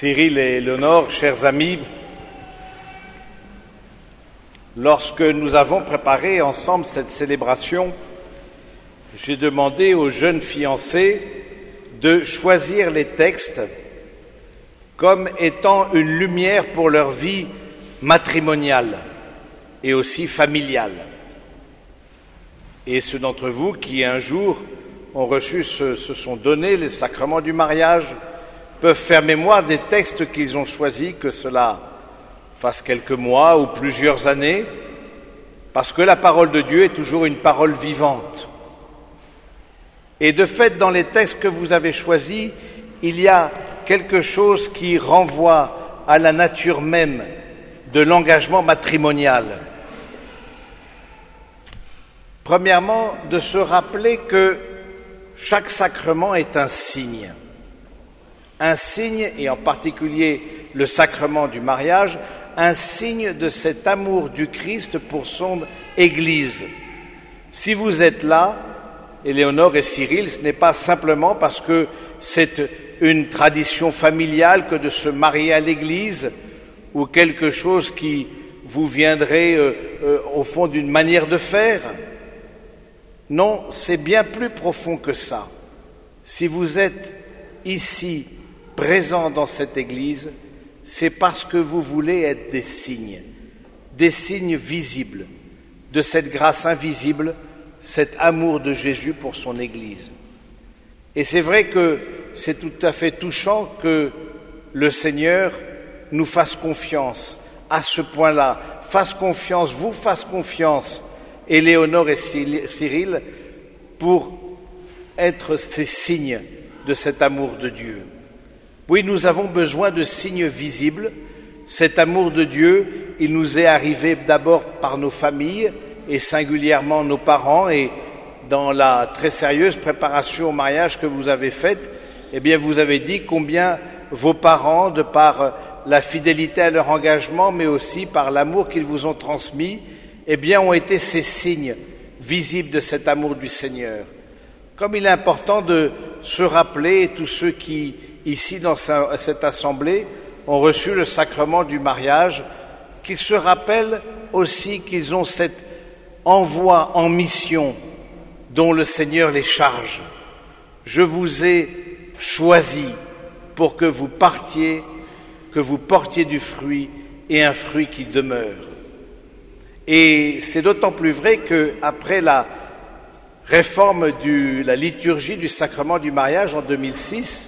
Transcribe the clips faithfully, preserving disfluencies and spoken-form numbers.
Cyril et Éléonore, chers amis, lorsque nous avons préparé ensemble cette célébration, j'ai demandé aux jeunes fiancés de choisir les textes comme étant une lumière pour leur vie matrimoniale et aussi familiale. Et ceux d'entre vous qui un jour ont reçu, se, se sont donnés les sacrements du mariage, peuvent faire mémoire des textes qu'ils ont choisis, que cela fasse quelques mois ou plusieurs années, parce que la parole de Dieu est toujours une parole vivante. Et de fait, dans les textes que vous avez choisis, il y a quelque chose qui renvoie à la nature même de l'engagement matrimonial. Premièrement, de se rappeler que chaque sacrement est un signe. Un signe, et en particulier le sacrement du mariage, un signe de cet amour du Christ pour son Église. Si vous êtes là, Éléonore et Cyril, ce n'est pas simplement parce que c'est une tradition familiale que de se marier à l'Église ou quelque chose qui vous viendrait euh, euh, au fond d'une manière de faire. Non, c'est bien plus profond que ça. Si vous êtes ici, présent dans cette Église, c'est parce que vous voulez être des signes, des signes visibles de cette grâce invisible, cet amour de Jésus pour son Église. Et c'est vrai que c'est tout à fait touchant que le Seigneur nous fasse confiance à ce point-là, fasse confiance, vous fasse confiance, Éléonore et Cyril, pour être ces signes de cet amour de Dieu. Oui, nous avons besoin de signes visibles. Cet amour de Dieu, il nous est arrivé d'abord par nos familles et singulièrement nos parents. Et dans la très sérieuse préparation au mariage que vous avez faite, eh bien, vous avez dit combien vos parents, de par la fidélité à leur engagement, mais aussi par l'amour qu'ils vous ont transmis, eh bien, ont été ces signes visibles de cet amour du Seigneur. Comme il est important de se rappeler, tous ceux qui ici, dans cette assemblée, ont reçu le sacrement du mariage, qu'ils se rappellent aussi qu'ils ont cet envoi en mission dont le Seigneur les charge. Je vous ai choisi pour que vous partiez, que vous portiez du fruit et un fruit qui demeure. Et c'est d'autant plus vrai qu'après la réforme de la liturgie du sacrement du mariage en deux mille six,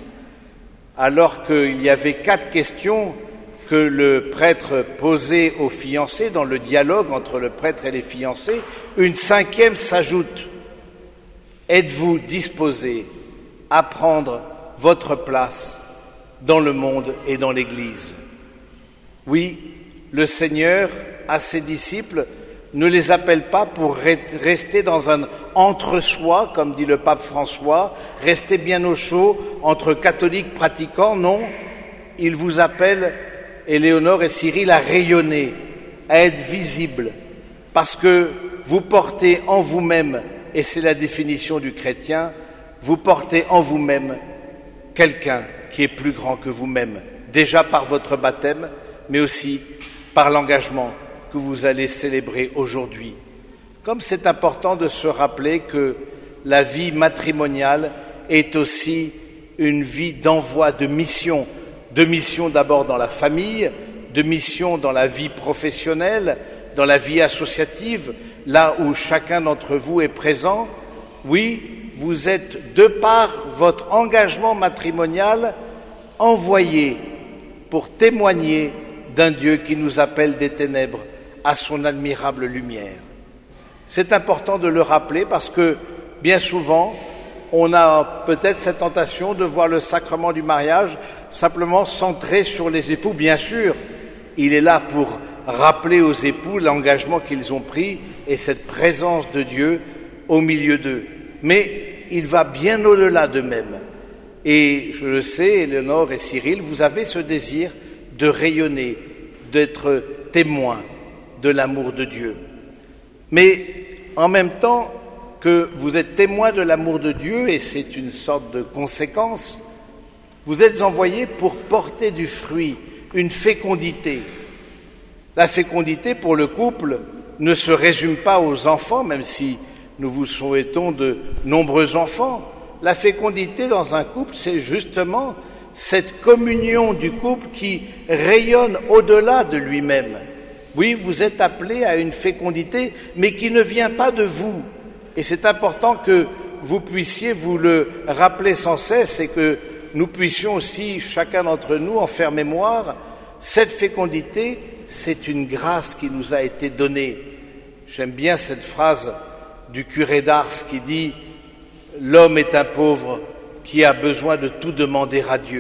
alors qu'il y avait quatre questions que le prêtre posait aux fiancés dans le dialogue entre le prêtre et les fiancés, une cinquième s'ajoute. Êtes-vous disposés à prendre votre place dans le monde et dans l'Église? Oui, le Seigneur, à ses disciples, ne les appelle pas pour rester dans un entre-soi, comme dit le pape François, rester bien au chaud entre catholiques pratiquants. Non, il vous appelle, Éléonore et Cyril, à rayonner, à être visibles, parce que vous portez en vous-même, et c'est la définition du chrétien, vous portez en vous-même quelqu'un qui est plus grand que vous-même, déjà par votre baptême, mais aussi par l'engagement que vous allez célébrer aujourd'hui. Comme c'est important de se rappeler que la vie matrimoniale est aussi une vie d'envoi, de mission, de mission d'abord dans la famille, de mission dans la vie professionnelle, dans la vie associative, là où chacun d'entre vous est présent. Oui, vous êtes, de par votre engagement matrimonial, envoyés pour témoigner d'un Dieu qui nous appelle des ténèbres à son admirable lumière. C'est important de le rappeler parce que, bien souvent, on a peut-être cette tentation de voir le sacrement du mariage simplement centré sur les époux. Bien sûr, il est là pour rappeler aux époux l'engagement qu'ils ont pris et cette présence de Dieu au milieu d'eux. Mais il va bien au-delà d'eux-mêmes. Et je le sais, Éléonore et Cyril, vous avez ce désir de rayonner, d'être témoins de l'amour de Dieu. Mais en même temps que vous êtes témoins de l'amour de Dieu, et c'est une sorte de conséquence, Vous êtes envoyés pour porter du fruit, une fécondité. La fécondité pour le couple ne se résume pas aux enfants, même si nous vous souhaitons de nombreux enfants. La fécondité dans un couple, c'est justement cette communion du couple qui rayonne au-delà de lui-même. Oui, vous êtes appelés à une fécondité, mais qui ne vient pas de vous. Et c'est important que vous puissiez vous le rappeler sans cesse et que nous puissions aussi, chacun d'entre nous, en faire mémoire. Cette fécondité, c'est une grâce qui nous a été donnée. J'aime bien cette phrase du curé d'Ars qui dit « L'homme est un pauvre qui a besoin de tout demander à Dieu ».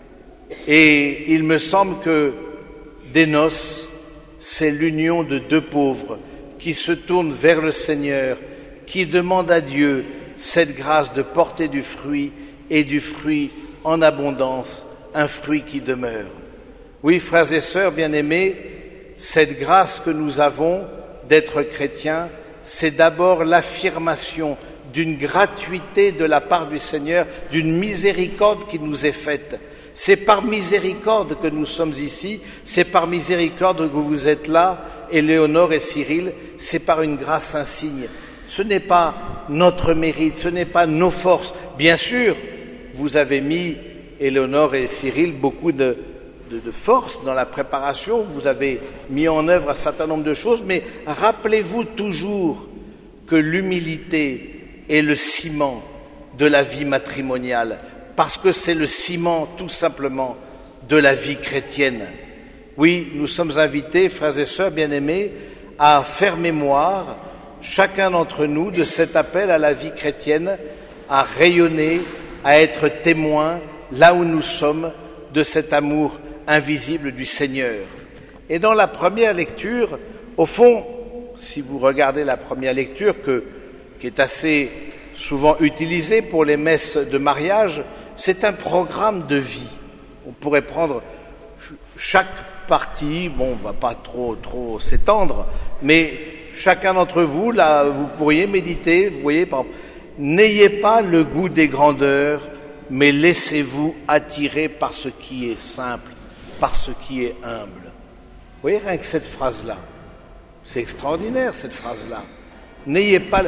Et il me semble que des noces, c'est l'union de deux pauvres qui se tournent vers le Seigneur, qui demandent à Dieu cette grâce de porter du fruit et du fruit en abondance, un fruit qui demeure. Oui, frères et sœurs bien-aimés, cette grâce que nous avons d'être chrétiens, c'est d'abord l'affirmation d'une gratuité de la part du Seigneur, d'une miséricorde qui nous est faite. C'est par miséricorde que nous sommes ici, c'est par miséricorde que vous êtes là, Éléonore et Cyril, c'est par une grâce insigne. Ce n'est pas notre mérite, ce n'est pas nos forces. Bien sûr, vous avez mis, Éléonore et Cyril, beaucoup de, de, de force dans la préparation, vous avez mis en œuvre un certain nombre de choses, mais rappelez-vous toujours que l'humilité est le ciment de la vie matrimoniale, parce que c'est le ciment, tout simplement, de la vie chrétienne. Oui, nous sommes invités, frères et sœurs bien-aimés, à faire mémoire, chacun d'entre nous, de cet appel à la vie chrétienne, à rayonner, à être témoin, là où nous sommes, de cet amour invisible du Seigneur. Et dans la première lecture, au fond, si vous regardez la première lecture, que, qui est assez souvent utilisée pour les messes de mariage, c'est un programme de vie. On pourrait prendre chaque partie, bon, on ne va pas trop, trop s'étendre, mais chacun d'entre vous, là, vous pourriez méditer, vous voyez, par exemple, n'ayez pas le goût des grandeurs, mais laissez-vous attirer par ce qui est simple, par ce qui est humble. Vous voyez, rien que cette phrase-là, c'est extraordinaire, cette phrase-là. N'ayez pas...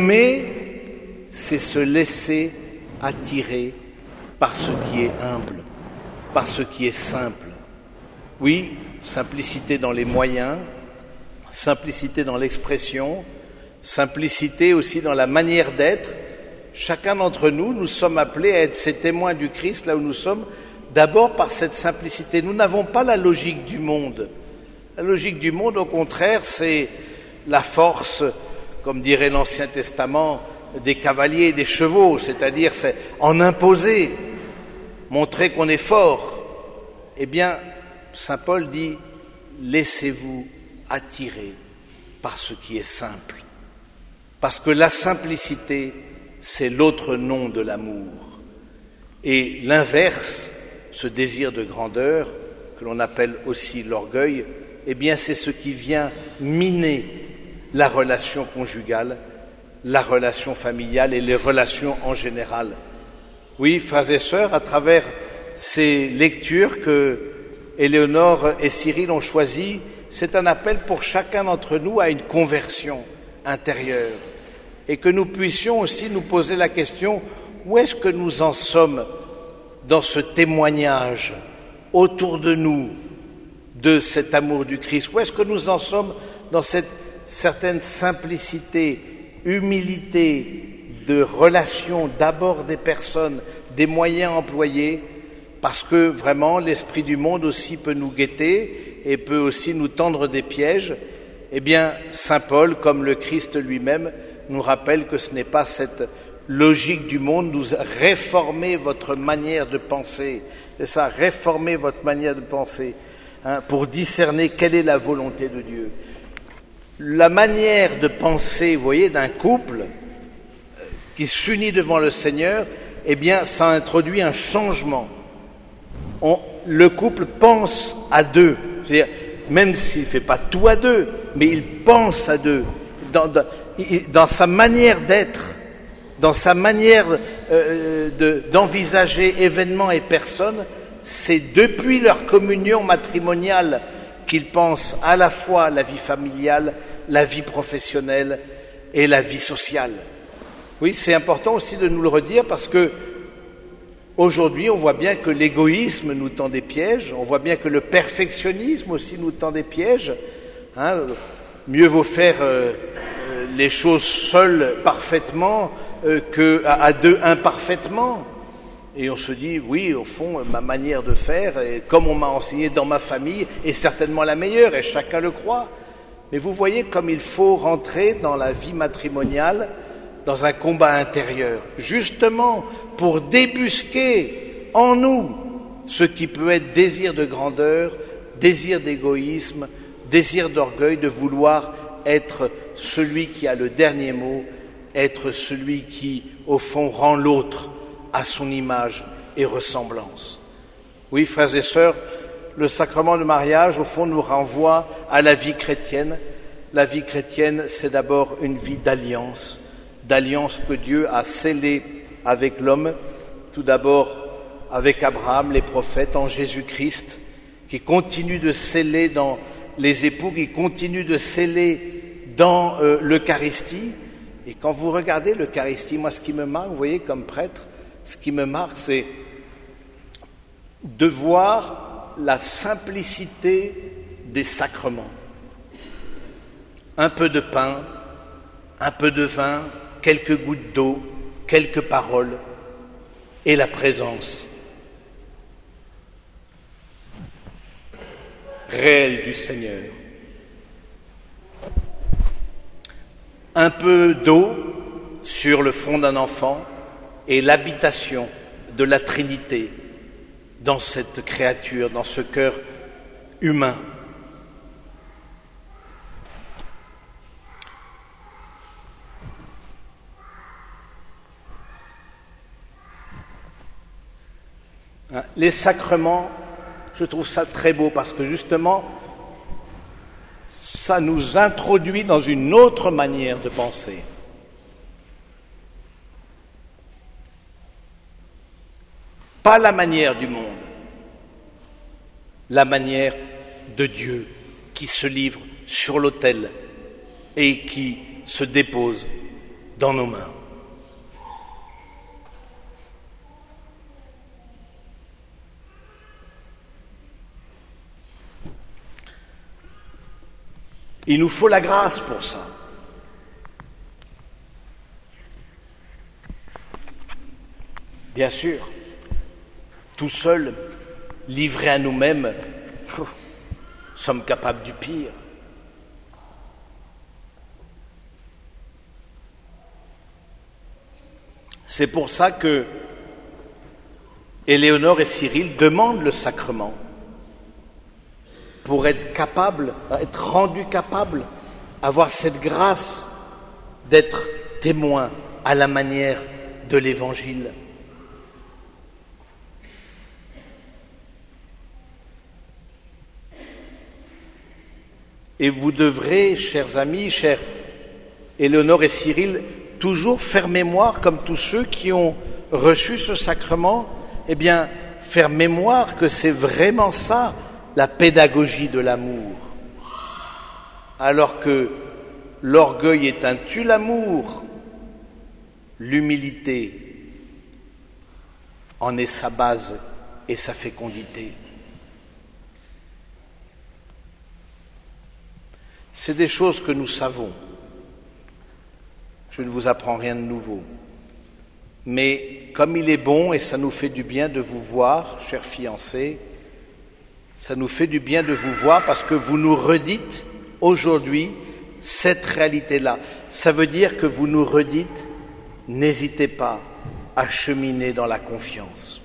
Aimer, c'est se laisser attirer par ce qui est humble, par ce qui est simple. Oui, simplicité dans les moyens, simplicité dans l'expression, simplicité aussi dans la manière d'être. Chacun d'entre nous, nous sommes appelés à être ces témoins du Christ là où nous sommes, d'abord par cette simplicité. Nous n'avons pas la logique du monde. La logique du monde, au contraire, c'est la force, comme dirait l'Ancien Testament, des cavaliers et des chevaux, c'est-à-dire c'est en imposer, montrer qu'on est fort. Eh bien, Saint Paul dit, laissez-vous attirer par ce qui est simple. Parce que la simplicité, c'est l'autre nom de l'amour. Et l'inverse, ce désir de grandeur, que l'on appelle aussi l'orgueil, eh bien c'est ce qui vient miner la relation conjugale, la relation familiale et les relations en général. Oui, frères et sœurs, à travers ces lectures que Éléonore et Cyril ont choisies, c'est un appel pour chacun d'entre nous à une conversion intérieure et que nous puissions aussi nous poser la question, où est-ce que nous en sommes dans ce témoignage autour de nous de cet amour du Christ? Où est-ce que nous en sommes dans cette certaine simplicité, humilité de relation d'abord des personnes, des moyens employés, parce que vraiment l'esprit du monde aussi peut nous guetter et peut aussi nous tendre des pièges. Eh bien, Saint Paul, comme le Christ lui-même, nous rappelle que ce n'est pas cette logique du monde, nous réformez votre manière de penser, c'est ça, réformez votre manière de penser, hein, pour discerner quelle est la volonté de Dieu. La manière de penser, vous voyez, d'un couple qui s'unit devant le Seigneur, eh bien, ça introduit un changement. On, le couple pense à deux, c'est-à-dire, même s'il ne fait pas tout à deux, mais il pense à deux, dans, dans, dans sa manière d'être, dans sa manière euh, de, d'envisager événements et personnes, c'est depuis leur communion matrimoniale qu'ils pensent à la fois la vie familiale, la vie professionnelle et la vie sociale. Oui, c'est important aussi de nous le redire parce que aujourd'hui, on voit bien que l'égoïsme nous tend des pièges, on voit bien que le perfectionnisme aussi nous tend des pièges. Hein, mieux vaut faire euh, les choses seules parfaitement euh, qu'à à deux imparfaitement. Et on se dit, oui, au fond, ma manière de faire, et comme on m'a enseigné dans ma famille, est certainement la meilleure, et chacun le croit. Mais vous voyez comme il faut rentrer dans la vie matrimoniale, dans un combat intérieur, justement pour débusquer en nous ce qui peut être désir de grandeur, désir d'égoïsme, désir d'orgueil, de vouloir être celui qui a le dernier mot, être celui qui, au fond, rend l'autre à son image et ressemblance. Oui, frères et sœurs, le sacrement du mariage, au fond, nous renvoie à la vie chrétienne. La vie chrétienne, c'est d'abord une vie d'alliance, d'alliance que Dieu a scellée avec l'homme, tout d'abord avec Abraham, les prophètes, en Jésus-Christ, qui continue de sceller dans les époux, qui continue de sceller dans euh, l'Eucharistie. Et quand vous regardez l'Eucharistie, moi, ce qui me marque, vous voyez, comme prêtre, ce qui me marque, c'est de voir la simplicité des sacrements. Un peu de pain, un peu de vin, quelques gouttes d'eau, quelques paroles et la présence réelle du Seigneur. Un peu d'eau sur le front d'un enfant et l'habitation de la Trinité dans cette créature, dans ce cœur humain. Les sacrements, je trouve ça très beau parce que justement, ça nous introduit dans une autre manière de penser. Pas la manière du monde, la manière de Dieu qui se livre sur l'autel et qui se dépose dans nos mains. Il nous faut la grâce pour ça. Bien sûr, tout seul, livrés à nous-mêmes, nous sommes capables du pire. C'est pour ça que Éléonore et Cyril demandent le sacrement, pour être capables, être rendus capables, avoir cette grâce d'être témoins à la manière de l'Évangile. Et vous devrez, chers amis, chers Éléonore et Cyril, toujours faire mémoire, comme tous ceux qui ont reçu ce sacrement, eh bien, faire mémoire que c'est vraiment ça, la pédagogie de l'amour. Alors que l'orgueil est un tue l'amour, l'humilité en est sa base et sa fécondité. C'est des choses que nous savons. Je ne vous apprends rien de nouveau. Mais comme il est bon et ça nous fait du bien de vous voir, chers fiancés, ça nous fait du bien de vous voir parce que vous nous redites aujourd'hui cette réalité-là. Ça veut dire que vous nous redites, n'hésitez pas à cheminer dans la confiance.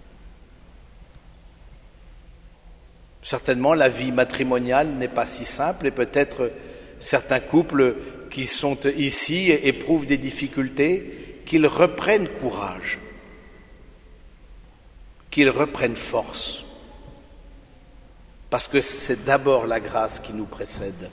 Certainement, la vie matrimoniale n'est pas si simple et peut-être certains couples qui sont ici éprouvent des difficultés, qu'ils reprennent courage, qu'ils reprennent force. Parce que c'est d'abord la grâce qui nous précède.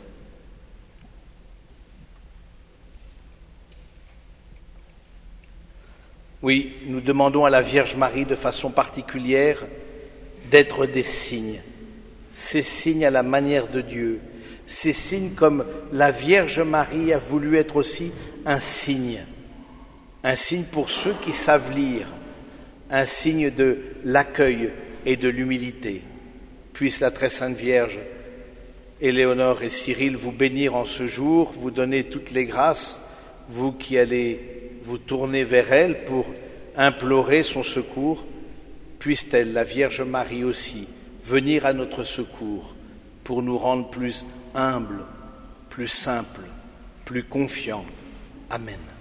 Oui, nous demandons à la Vierge Marie de façon particulière d'être des signes, ces signes à la manière de Dieu, ces signes comme la Vierge Marie a voulu être aussi un signe, un signe pour ceux qui savent lire, un signe de l'accueil et de l'humilité. Puisse la très sainte Vierge, Éléonore et Cyril, vous bénir en ce jour, vous donner toutes les grâces, vous qui allez vous tourner vers elle pour implorer son secours. Puisse-t-elle, la Vierge Marie aussi, venir à notre secours pour nous rendre plus humbles, plus simples, plus confiants. Amen.